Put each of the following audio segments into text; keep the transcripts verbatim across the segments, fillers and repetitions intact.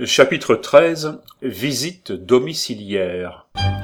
Chapitre treize. Visite domiciliaire.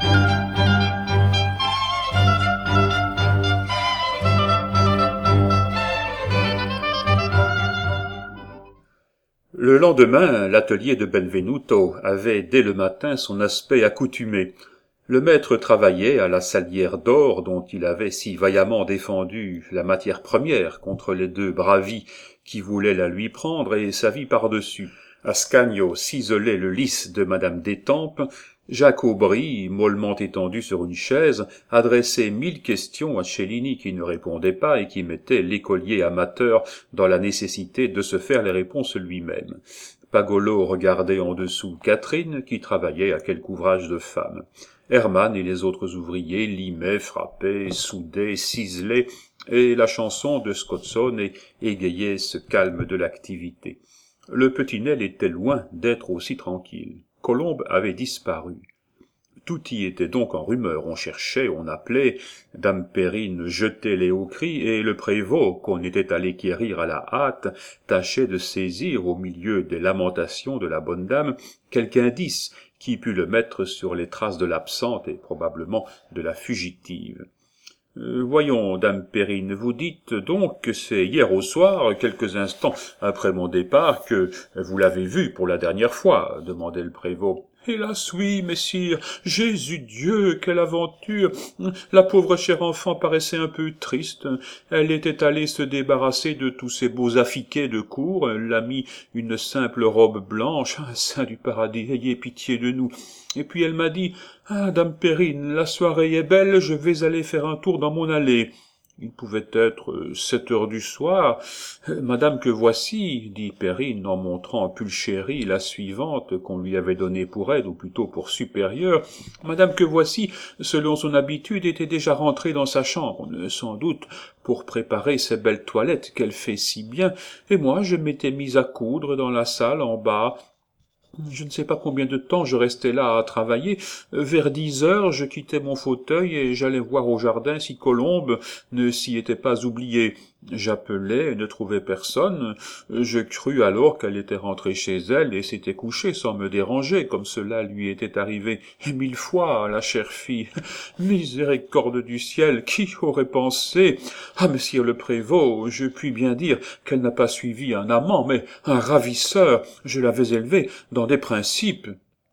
Le lendemain, l'atelier de Benvenuto avait dès le matin son aspect accoutumé. Le maître travaillait à la salière d'or dont il avait si vaillamment défendu la matière première contre les deux bravi qui voulaient la lui prendre et sa vie par-dessus. Ascanio ciselait le lys de madame d'Étampes, Jacques Aubry, mollement étendu sur une chaise, adressait mille questions à Cellini qui ne répondait pas et qui mettait l'écolier amateur dans la nécessité de se faire les réponses lui-même. Pagolo regardait en dessous Catherine qui travaillait à quelque ouvrage de femme. Hermann et les autres ouvriers limaient, frappaient, soudaient, ciselaient, et la chanson de Scozzone égayait ce calme de l'activité. Le petit Nel était loin d'être aussi tranquille. Colombe avait disparu. Tout y était donc en rumeur. On cherchait, on appelait, dame Perrine jetait les hauts cris, et le prévôt, qu'on était allé quérir à la hâte, tâchait de saisir, au milieu des lamentations de la bonne dame, quelque indice qui pût le mettre sur les traces de l'absente et probablement de la fugitive. Euh, voyons, dame Perrine, vous dites donc que c'est hier au soir, quelques instants après mon départ, que vous l'avez vue pour la dernière fois, demandait le prévôt. Hélas, oui, messire, Jésus Dieu, quelle aventure! La pauvre chère enfant paraissait un peu triste. Elle était allée se débarrasser de tous ces beaux affiquets de cour. Elle a mis une simple robe blanche. Ah, saint du paradis, ayez pitié de nous. Et puis elle m'a dit, « Ah, dame Perrine, la soirée est belle, je vais aller faire un tour dans mon allée. » Il pouvait être sept heures du soir. « Madame que voici, » dit Perrine en montrant Pulchérie la suivante qu'on lui avait donnée pour aide, ou plutôt pour supérieure. « Madame que voici, selon son habitude, était déjà rentrée dans sa chambre, sans doute pour préparer ses belles toilettes qu'elle fait si bien, et moi je m'étais mise à coudre dans la salle en bas. » Je ne sais pas combien de temps je restais là à travailler. Vers dix heures, je quittais mon fauteuil et j'allais voir au jardin si Colombe ne s'y était pas oubliée. J'appelais et ne trouvais personne. Je crus alors qu'elle était rentrée chez elle et s'était couchée sans me déranger, comme cela lui était arrivé. Et mille fois, la chère fille, miséricorde du ciel, qui aurait pensé? Ah, messire le prévôt, je puis bien dire qu'elle n'a pas suivi un amant, mais un ravisseur. Je l'avais élevée dans des principes.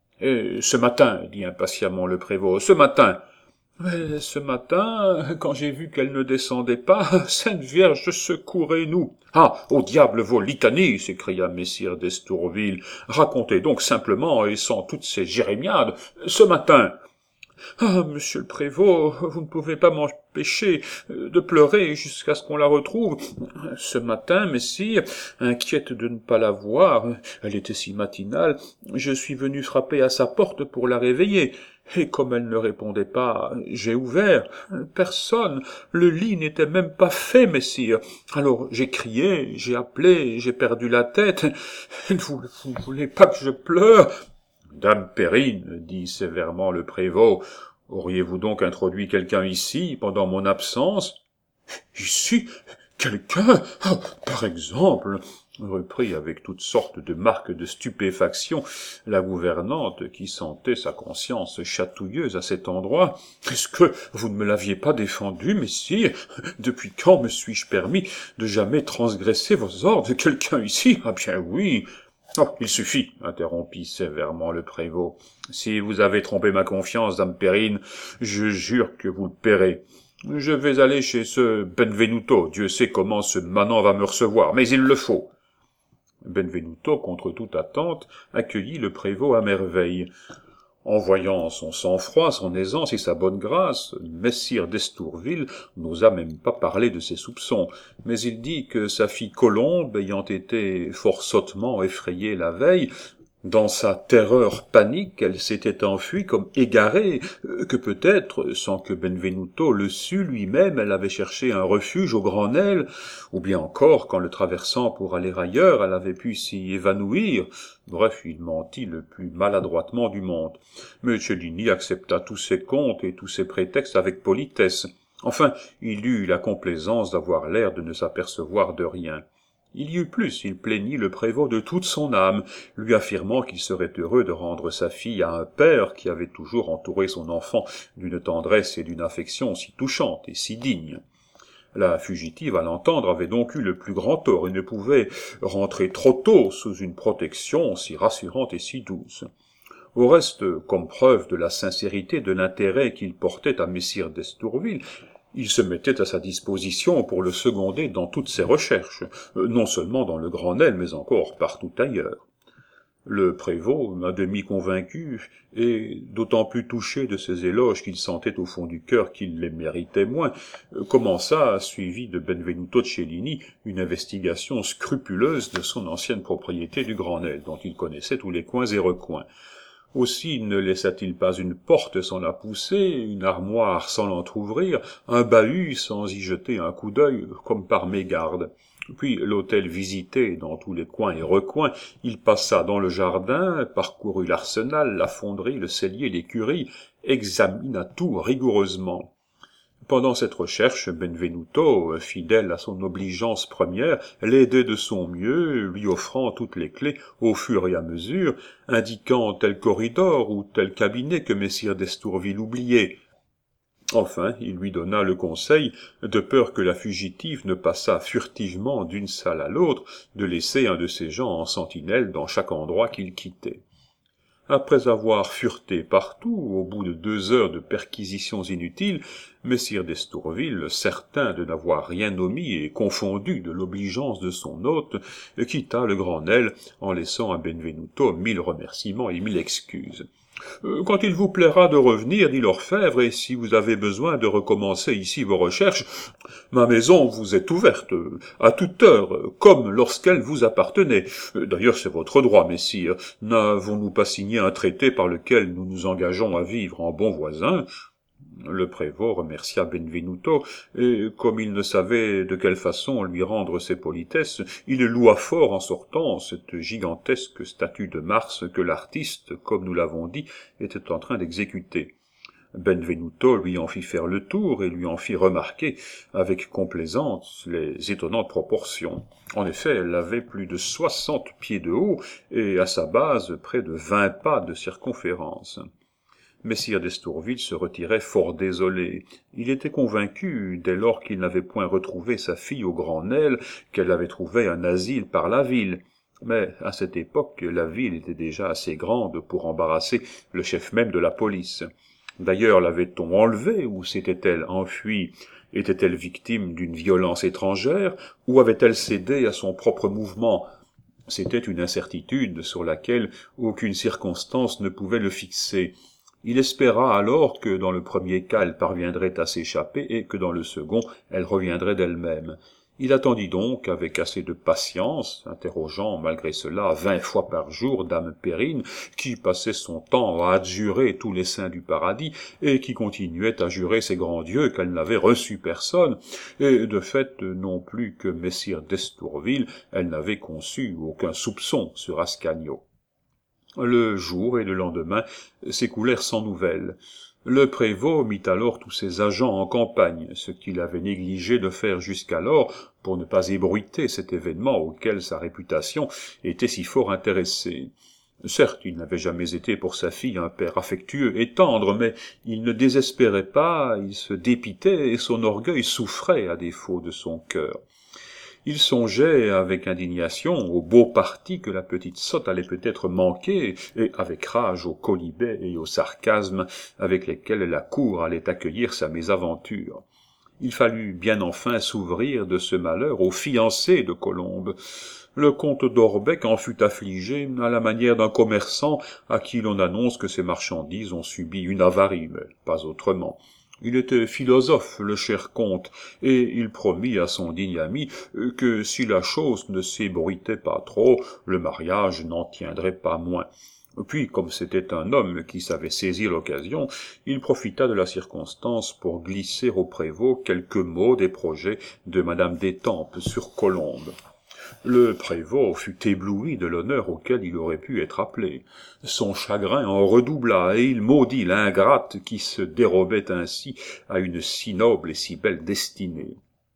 Et ce matin, dit impatiemment le prévôt, ce matin. Mais ce matin, quand j'ai vu qu'elle ne descendait pas, Sainte Vierge, secourez-nous. Ah, au diable vos litanies, s'écria messire d'Estourville. Racontez donc simplement et sans toutes ces jérémiades. Ce matin. Ah, monsieur le prévôt, vous ne pouvez pas m'empêcher de pleurer jusqu'à ce qu'on la retrouve. Ce matin, messire, inquiète de ne pas la voir, elle était si matinale, je suis venu frapper à sa porte pour la réveiller. Et comme elle ne répondait pas, j'ai ouvert. Personne. Le lit n'était même pas fait, messire. Alors j'ai crié, j'ai appelé, j'ai perdu la tête. Vous ne voulez pas que je pleure? Dame Perrine, dit sévèrement le prévôt, auriez-vous donc introduit quelqu'un ici pendant mon absence? Ici? Quelqu'un? Oh, par exemple, reprit avec toutes sortes de marques de stupéfaction la gouvernante qui sentait sa conscience chatouilleuse à cet endroit. Est-ce que vous ne me l'aviez pas défendu, messire? Depuis quand me suis-je permis de jamais transgresser vos ordres? Quelqu'un ici? Ah bien oui. Oh, il suffit, interrompit sévèrement le prévôt. Si vous avez trompé ma confiance, dame Perrine, je jure que vous le paierez. Je vais aller chez ce Benvenuto. Dieu sait comment ce manant va me recevoir, mais il le faut. Benvenuto, contre toute attente, accueillit le prévôt à merveille. En voyant son sang-froid, son aisance et sa bonne grâce, messire d'Estourville n'osa même pas parler de ses soupçons, mais il dit que sa fille Colombe, ayant été fort sottement effrayée la veille, dans sa terreur panique, elle s'était enfuie comme égarée, que peut-être, sans que Benvenuto le sût lui-même, elle avait cherché un refuge au Grand-Nel, ou bien encore, qu'en le traversant pour aller ailleurs, elle avait pu s'y évanouir. Bref, il mentit le plus maladroitement du monde. Mais Cellini accepta tous ses contes et tous ses prétextes avec politesse. Enfin, il eut la complaisance d'avoir l'air de ne s'apercevoir de rien. Il y eut plus, il plaignit le prévôt de toute son âme, lui affirmant qu'il serait heureux de rendre sa fille à un père qui avait toujours entouré son enfant d'une tendresse et d'une affection si touchantes et si dignes. La fugitive, à l'entendre, avait donc eu le plus grand tort et ne pouvait rentrer trop tôt sous une protection si rassurante et si douce. Au reste, comme preuve de la sincérité de l'intérêt qu'il portait à messire d'Estourville, il se mettait à sa disposition pour le seconder dans toutes ses recherches, non seulement dans le Grand-Nesle, mais encore partout ailleurs. Le prévôt, à demi convaincu, et d'autant plus touché de ces éloges qu'il sentait au fond du cœur qu'il les méritait moins, commença, suivi de Benvenuto Cellini, une investigation scrupuleuse de son ancienne propriété du Grand-Nesle, dont il connaissait tous les coins et recoins. Aussi ne laissa-t-il pas une porte sans la pousser, une armoire sans l'entr'ouvrir, un bahut sans y jeter un coup d'œil, comme par mégarde. Puis, l'hôtel visité dans tous les coins et recoins, il passa dans le jardin, parcourut l'arsenal, la fonderie, le cellier, l'écurie, examina tout rigoureusement. Pendant cette recherche, Benvenuto, fidèle à son obligeance première, l'aidait de son mieux, lui offrant toutes les clés au fur et à mesure, indiquant tel corridor ou tel cabinet que messire d'Estourville oubliait. Enfin, il lui donna le conseil, de peur que la fugitive ne passât furtivement d'une salle à l'autre, de laisser un de ses gens en sentinelle dans chaque endroit qu'il quittait. Après avoir fureté partout, au bout de deux heures de perquisitions inutiles, messire d'Estourville, certain de n'avoir rien omis et confondu de l'obligeance de son hôte, quitta le Grand-Nesle en laissant à Benvenuto mille remerciements et mille excuses. Euh, « Quand il vous plaira de revenir, dit l'orfèvre, et si vous avez besoin de recommencer ici vos recherches, ma maison vous est ouverte, à toute heure, comme lorsqu'elle vous appartenait. D'ailleurs, c'est votre droit, messire. N'avons-nous pas signé un traité par lequel nous nous engageons à vivre en bons voisins ?» Le prévôt remercia Benvenuto, et comme il ne savait de quelle façon lui rendre ses politesses, il loua fort en sortant cette gigantesque statue de Mars que l'artiste, comme nous l'avons dit, était en train d'exécuter. Benvenuto lui en fit faire le tour et lui en fit remarquer avec complaisance les étonnantes proportions. En effet, elle avait plus de soixante pieds de haut et à sa base près de vingt pas de circonférence. Messire d'Estourville se retirait fort désolé. Il était convaincu, dès lors qu'il n'avait point retrouvé sa fille au Grand-Nesle, qu'elle avait trouvé un asile par la ville. Mais, à cette époque, la ville était déjà assez grande pour embarrasser le chef même de la police. D'ailleurs, l'avait-on enlevée, ou s'était-elle enfuie? Était-elle victime d'une violence étrangère, ou avait-elle cédé à son propre mouvement? C'était une incertitude sur laquelle aucune circonstance ne pouvait le fixer. Il espéra alors que dans le premier cas elle parviendrait à s'échapper et que dans le second elle reviendrait d'elle-même. Il attendit donc avec assez de patience, interrogeant malgré cela vingt fois par jour dame Perrine, qui passait son temps à adjurer tous les saints du paradis et qui continuait à jurer ses grands dieux qu'elle n'avait reçu personne, et de fait non plus que messire d'Estourville, elle n'avait conçu aucun soupçon sur Ascanio. Le jour et le lendemain s'écoulèrent sans nouvelles. Le prévôt mit alors tous ses agents en campagne, ce qu'il avait négligé de faire jusqu'alors pour ne pas ébruiter cet événement auquel sa réputation était si fort intéressée. Certes, il n'avait jamais été pour sa fille un père affectueux et tendre, mais il ne désespérait pas, il se dépitait et son orgueil souffrait à défaut de son cœur. Il songeait avec indignation au beau parti que la petite sotte allait peut-être manquer, et avec rage aux quolibets et aux sarcasmes avec lesquels la cour allait accueillir sa mésaventure. Il fallut bien enfin s'ouvrir de ce malheur aux fiancés de Colombe. Le comte d'Orbec en fut affligé à la manière d'un commerçant à qui l'on annonce que ses marchandises ont subi une avarie, mais pas autrement. Il était philosophe, le cher comte, et il promit à son digne ami que si la chose ne s'ébruitait pas trop, le mariage n'en tiendrait pas moins. Puis, comme c'était un homme qui savait saisir l'occasion, il profita de la circonstance pour glisser au prévôt quelques mots des projets de madame d'Étampes sur Colombe. Le prévôt fut ébloui de l'honneur auquel il aurait pu être appelé. Son chagrin en redoubla, et il maudit l'ingrate qui se dérobait ainsi à une si noble et si belle destinée.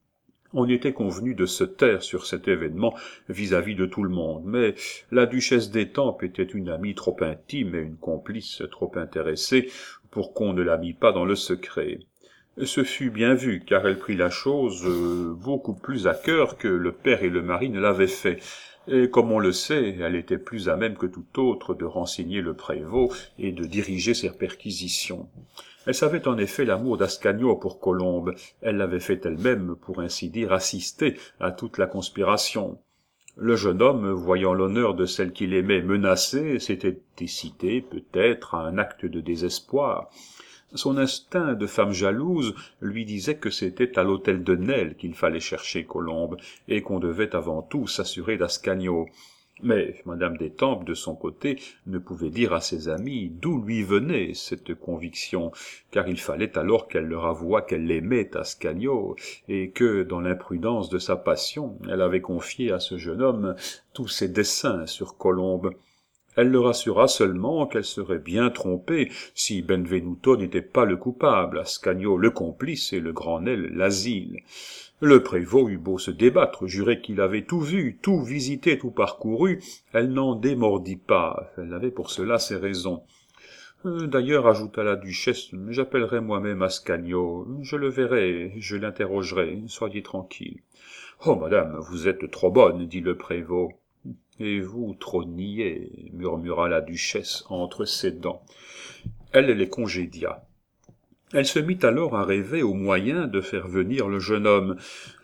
On était convenu de se taire sur cet événement vis-à-vis de tout le monde, mais la duchesse d'Étampes était une amie trop intime et une complice trop intéressée pour qu'on ne la mît pas dans le secret. Ce fut bien vu, car elle prit la chose euh, beaucoup plus à cœur que le père et le mari ne l'avaient fait. Et comme on le sait, elle était plus à même que tout autre de renseigner le prévôt et de diriger ses perquisitions. Elle savait en effet l'amour d'Ascanio pour Colombe, elle l'avait fait elle-même, pour ainsi dire, assister à toute la conspiration. Le jeune homme, voyant l'honneur de celle qu'il aimait menacé, s'était décidé, peut-être, à un acte de désespoir. Son instinct de femme jalouse lui disait que c'était à l'hôtel de Nesle qu'il fallait chercher Colombe, et qu'on devait avant tout s'assurer d'Ascanio. Mais madame d'Étampes, de son côté, ne pouvait dire à ses amis d'où lui venait cette conviction, car il fallait alors qu'elle leur avouât qu'elle l'aimait Ascanio, et que, dans l'imprudence de sa passion, elle avait confié à ce jeune homme tous ses desseins sur Colombe. Elle le rassura seulement qu'elle serait bien trompée si Benvenuto n'était pas le coupable, Ascanio le complice et le grand Nesle l'asile. Le prévôt eut beau se débattre, jurer qu'il avait tout vu, tout visité, tout parcouru, elle n'en démordit pas, elle avait pour cela ses raisons. Euh, D'ailleurs, ajouta la duchesse, j'appellerai moi-même Ascanio, je le verrai, je l'interrogerai, soyez tranquille. Oh, madame, vous êtes trop bonne, dit le prévôt. Et vous, trop niais, murmura la duchesse entre ses dents. Elle les congédia. Elle se mit alors à rêver aux moyens de faire venir le jeune homme.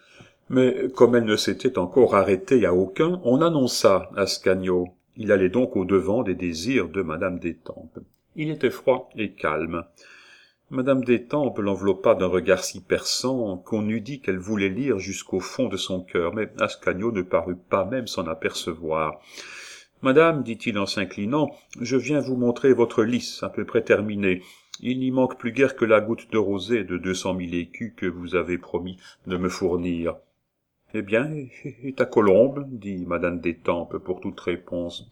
Mais comme elle ne s'était encore arrêtée à aucun, on annonça Ascanio. Il allait donc au-devant des désirs de madame d'Étampes. Il était froid et calme. Madame d'Étampes l'enveloppa d'un regard si perçant qu'on eût dit qu'elle voulait lire jusqu'au fond de son cœur, mais Ascanio ne parut pas même s'en apercevoir. « Madame, dit-il en s'inclinant, je viens vous montrer votre lys à peu près terminée. Il n'y manque plus guère que la goutte de rosée de deux cent mille écus que vous avez promis de me fournir. »« Eh bien, et ta Colombe ?» dit madame d'Étampes pour toute réponse.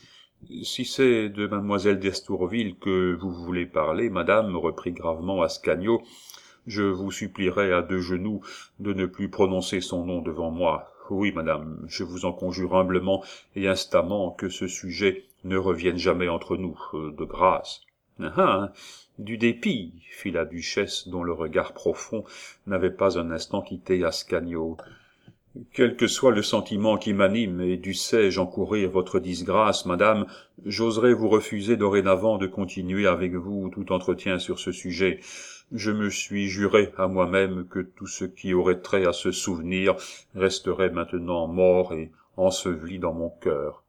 « Si c'est de mademoiselle d'Estourville que vous voulez parler, madame, reprit gravement Ascanio, je vous supplierai à deux genoux de ne plus prononcer son nom devant moi. Oui, madame, je vous en conjure humblement et instamment que ce sujet ne revienne jamais entre nous, euh, de grâce. »« Ah, ah, du dépit, fit la duchesse, dont le regard profond n'avait pas un instant quitté Ascanio. Quel que soit le sentiment qui m'anime, et dussé-je encourir votre disgrâce, madame, j'oserais vous refuser dorénavant de continuer avec vous tout entretien sur ce sujet. Je me suis juré à moi-même que tout ce qui aurait trait à ce souvenir resterait maintenant mort et enseveli dans mon cœur.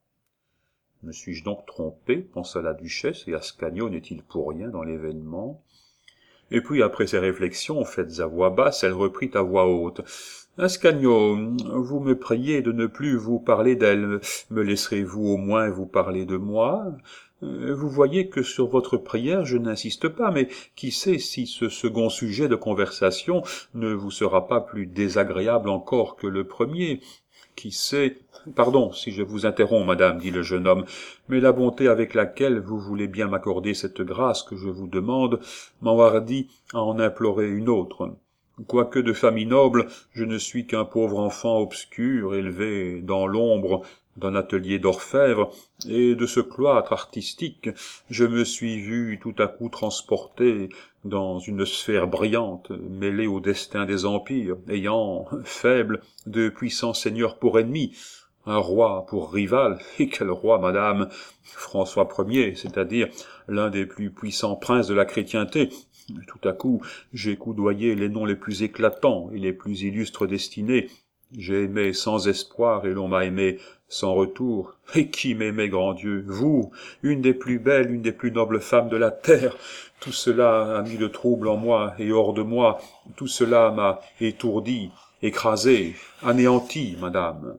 Me suis-je donc trompé, pensa la duchesse, et Ascanio n'est-il pour rien dans l'événement? Et puis, après ces réflexions faites à voix basse, elle reprit à voix haute. « Ascanio, vous me priez de ne plus vous parler d'elle. Me laisserez-vous au moins vous parler de moi? Vous voyez que sur votre prière je n'insiste pas, mais qui sait si ce second sujet de conversation ne vous sera pas plus désagréable encore que le premier? Qui sait... » « Pardon si je vous interromps, madame, dit le jeune homme, mais la bonté avec laquelle vous voulez bien m'accorder cette grâce que je vous demande m'enhardit à en implorer une autre. Quoique de famille noble, je ne suis qu'un pauvre enfant obscur, élevé dans l'ombre d'un atelier d'orfèvre, et de ce cloître artistique, je me suis vu tout à coup transporté dans une sphère brillante, mêlée au destin des empires, ayant, faible, de puissants seigneurs pour ennemis, un roi pour rival, et quel roi, madame, François Ier, c'est-à-dire l'un des plus puissants princes de la chrétienté. Tout à coup, j'ai coudoyé les noms les plus éclatants et les plus illustres destinées. J'ai aimé sans espoir et l'on m'a aimé sans retour. Et qui m'aimait, grand Dieu? Vous, une des plus belles, une des plus nobles femmes de la terre. Tout cela a mis le trouble en moi et hors de moi. Tout cela m'a étourdi, écrasé, anéanti, madame.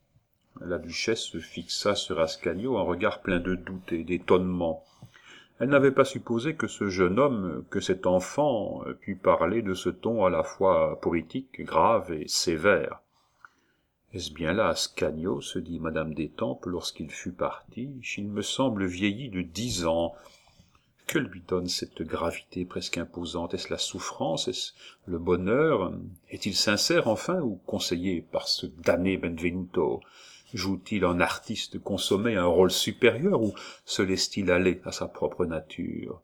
La duchesse fixa sur Ascanio un regard plein de doute et d'étonnement. Elle n'avait pas supposé que ce jeune homme, que cet enfant, pût parler de ce ton à la fois poétique, grave et sévère. « Est-ce bien là Ascanio, se dit madame d'Étampes lorsqu'il fut parti, il me semble vieilli de dix ans. Que lui donne cette gravité presque imposante? Est-ce la souffrance? Est-ce le bonheur? Est-il sincère enfin, ou conseillé par ce damné Benvenuto? Joue-t-il en artiste consommé un rôle supérieur, ou se laisse-t-il aller à sa propre nature?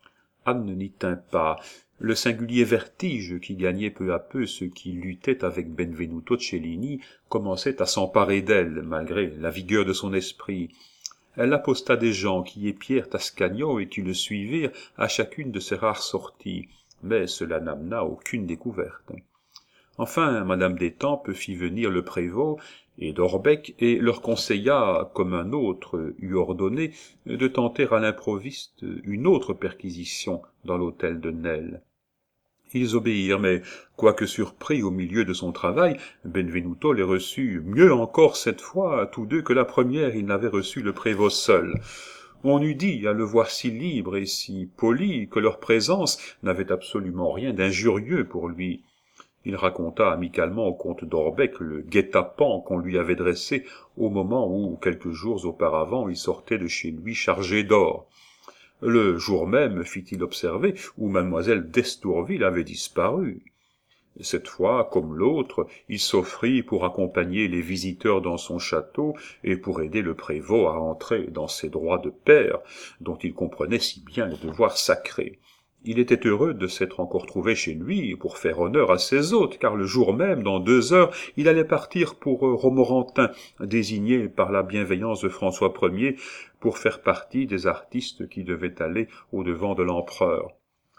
Anne n'y tint pas. Le singulier vertige qui gagnait peu à peu ceux qui luttaient avec Benvenuto Cellini commençait à s'emparer d'elle, malgré la vigueur de son esprit. Elle apposta des gens qui épièrent Ascanio et qui le suivirent à chacune de ses rares sorties, mais cela n'amena aucune découverte. Enfin, madame d'Étampes fit venir le prévôt et d'Orbec et leur conseilla, comme un autre eût ordonné, de tenter à l'improviste une autre perquisition dans l'hôtel de Nesle. Ils obéirent, mais, quoique surpris au milieu de son travail, Benvenuto les reçut mieux encore cette fois, tous deux, que la première il n'avait reçu le prévôt seul. On eût dit, à le voir si libre et si poli, que leur présence n'avait absolument rien d'injurieux pour lui. Il raconta amicalement au comte d'Orbec le guet-apens qu'on lui avait dressé au moment où, quelques jours auparavant, il sortait de chez lui chargé d'or. Le jour même, fit-il observer, où mademoiselle d'Estourville avait disparu. Cette fois, comme l'autre, il s'offrit pour accompagner les visiteurs dans son château et pour aider le prévôt à entrer dans ses droits de père, dont il comprenait si bien le devoir sacré. Il était heureux de s'être encore trouvé chez lui pour faire honneur à ses hôtes, car le jour même, dans deux heures, il allait partir pour Romorantin, désigné par la bienveillance de François Ier pour faire partie des artistes qui devaient aller au-devant de l'empereur.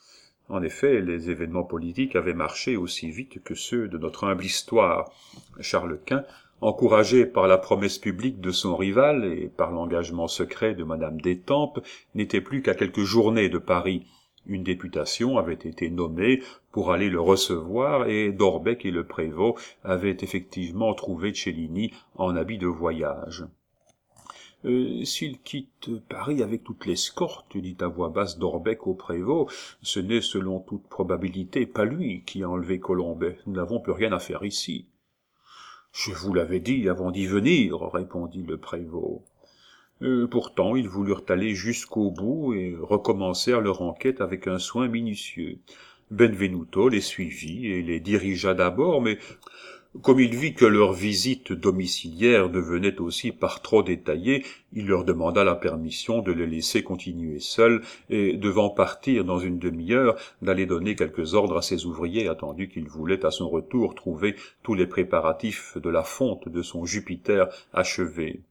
En effet, les événements politiques avaient marché aussi vite que ceux de notre humble histoire. Charles Quint, encouragé par la promesse publique de son rival et par l'engagement secret de madame d'Étampes, n'était plus qu'à quelques journées de Paris. Une députation avait été nommée pour aller le recevoir, et d'Orbec et le prévôt avaient effectivement trouvé Cellini en habit de voyage. Euh, « S'il quitte Paris avec toute l'escorte, dit à voix basse d'Orbec au prévôt, ce n'est selon toute probabilité pas lui qui a enlevé Colombet. Nous n'avons plus rien à faire ici. »« Je vous l'avais dit avant d'y venir, » répondit le prévôt. Euh, pourtant, ils voulurent aller jusqu'au bout et recommencèrent leur enquête avec un soin minutieux. Benvenuto les suivit et les dirigea d'abord, mais comme il vit que leur visite domiciliaire devenait aussi par trop détaillée, il leur demanda la permission de les laisser continuer seuls et, devant partir dans une demi-heure, d'aller donner quelques ordres à ses ouvriers, attendu qu'il voulait à son retour trouver tous les préparatifs de la fonte de son Jupiter achevés.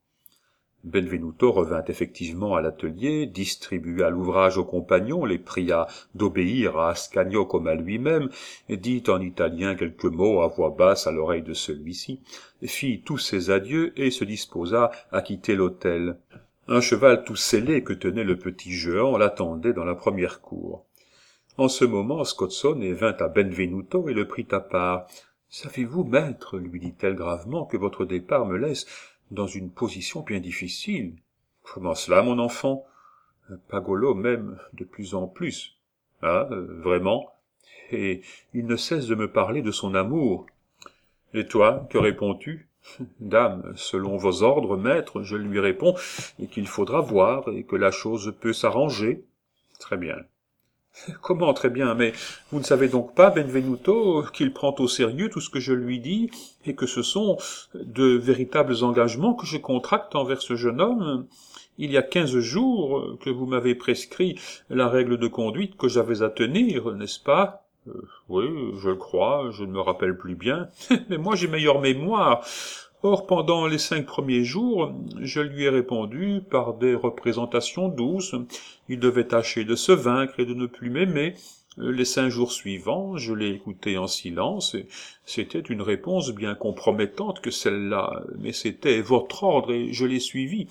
Benvenuto revint effectivement à l'atelier, distribua l'ouvrage aux compagnons, les pria d'obéir à Ascanio comme à lui-même, dit en italien quelques mots à voix basse à l'oreille de celui-ci, fit tous ses adieux et se disposa à quitter l'hôtel. Un cheval tout sellé que tenait le petit Jehan l'attendait dans la première cour. En ce moment, Scozzone vint à Benvenuto et le prit à part. « Savez-vous, maître, lui dit-elle gravement, que votre départ me laisse dans une position bien difficile. »« Comment cela, mon enfant ?»« Pagolo m'aime de plus en plus. »« Ah, euh, vraiment ? Et il ne cesse de me parler de son amour. »« Et toi, que réponds-tu ?»« Dame, selon vos ordres, maître, je lui réponds qu'il faudra voir et que la chose peut s'arranger. »« Très bien. »« Comment très bien? Mais vous ne savez donc pas, Benvenuto, qu'il prend au sérieux tout ce que je lui dis, et que ce sont de véritables engagements que je contracte envers ce jeune homme? Il y a quinze jours que vous m'avez prescrit la règle de conduite que j'avais à tenir, n'est-ce pas? euh, Oui, je le crois, je ne me rappelle plus bien. Mais moi j'ai meilleure mémoire. Or, pendant les cinq premiers jours, je lui ai répondu par des représentations douces. Il devait tâcher de se vaincre et de ne plus m'aimer. Les cinq jours suivants, je l'ai écouté en silence, et c'était une réponse bien compromettante que celle-là, mais c'était votre ordre et je l'ai suivi.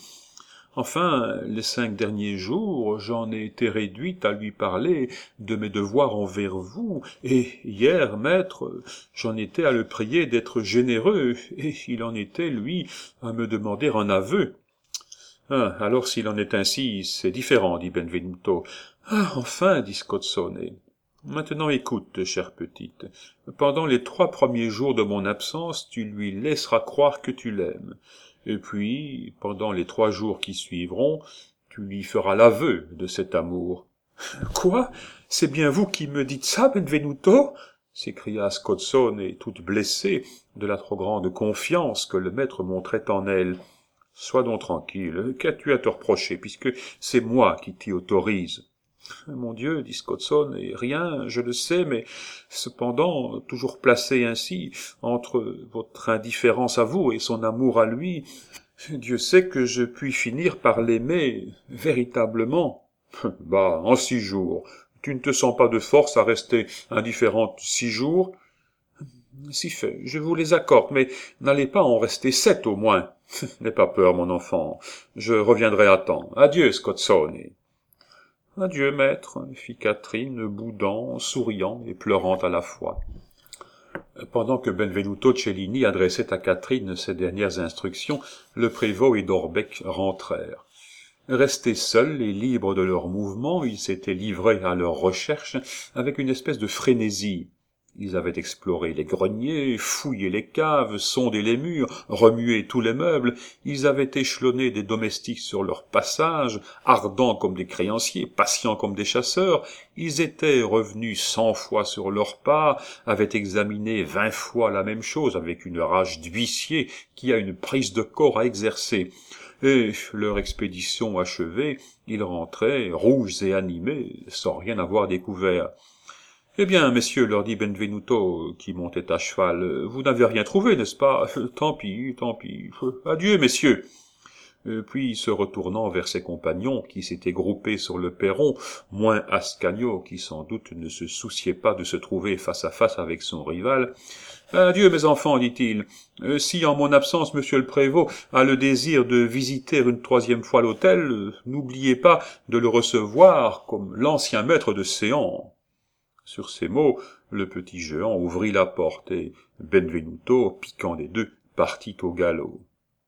Enfin, les cinq derniers jours, j'en ai été réduite à lui parler de mes devoirs envers vous, et hier, maître, j'en étais à le prier d'être généreux, et il en était, lui, à me demander un aveu. « Ah, alors s'il en est ainsi, c'est différent, dit Benvenuto. »« Ah, enfin, dit Scozzone. »« Maintenant écoute, chère petite, pendant les trois premiers jours de mon absence, tu lui laisseras croire que tu l'aimes. Et puis, pendant les trois jours qui suivront, tu lui feras l'aveu de cet amour. « Quoi? C'est bien vous qui me dites ça, Benvenuto ?» s'écria Scozzone, toute blessée de la trop grande confiance que le maître montrait en elle. « Sois donc tranquille, qu'as-tu à te reprocher, puisque c'est moi qui t'y autorise ?» « Mon Dieu, dit Scozzone, et rien, je le sais, mais cependant, toujours placé ainsi, entre votre indifférence à vous et son amour à lui, Dieu sait que je puis finir par l'aimer véritablement. »« Bah, en six jours, tu ne te sens pas de force à rester indifférente six jours ?»« Si fait, je vous les accorde, mais n'allez pas en rester sept au moins. »« N'aie pas peur, mon enfant, je reviendrai à temps. Adieu, Scozzone. »« Adieu, maître, » fit Catherine, boudant, souriant et pleurant à la fois. Pendant que Benvenuto Cellini adressait à Catherine ses dernières instructions, le prévôt et Dorbec rentrèrent. Restés seuls et libres de leurs mouvements, ils s'étaient livrés à leurs recherches avec une espèce de frénésie. Ils avaient exploré les greniers, fouillé les caves, sondé les murs, remué tous les meubles, ils avaient échelonné des domestiques sur leur passage, ardents comme des créanciers, patients comme des chasseurs, ils étaient revenus cent fois sur leurs pas, avaient examiné vingt fois la même chose avec une rage d'huissier qui a une prise de corps à exercer. Et, leur expédition achevée, ils rentraient, rouges et animés, sans rien avoir découvert. « Eh bien, messieurs, leur dit Benvenuto, qui montait à cheval, vous n'avez rien trouvé, n'est-ce pas? Tant pis, tant pis. Adieu, messieurs. » Puis, se retournant vers ses compagnons, qui s'étaient groupés sur le perron, moins Ascanio, qui sans doute ne se souciait pas de se trouver face à face avec son rival, « Adieu, mes enfants, dit-il. Si, en mon absence, monsieur le prévôt a le désir de visiter une troisième fois l'hôtel, n'oubliez pas de le recevoir comme l'ancien maître de Séan. » Sur ces mots, le petit géant ouvrit la porte, et Benvenuto, piquant des deux, partit au galop.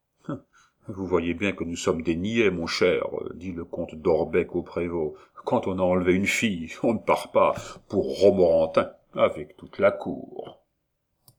« Vous voyez bien que nous sommes des niais, mon cher, » dit le comte d'Orbec au prévôt. « Quand on a enlevé une fille, on ne part pas pour Romorantin avec toute la cour. »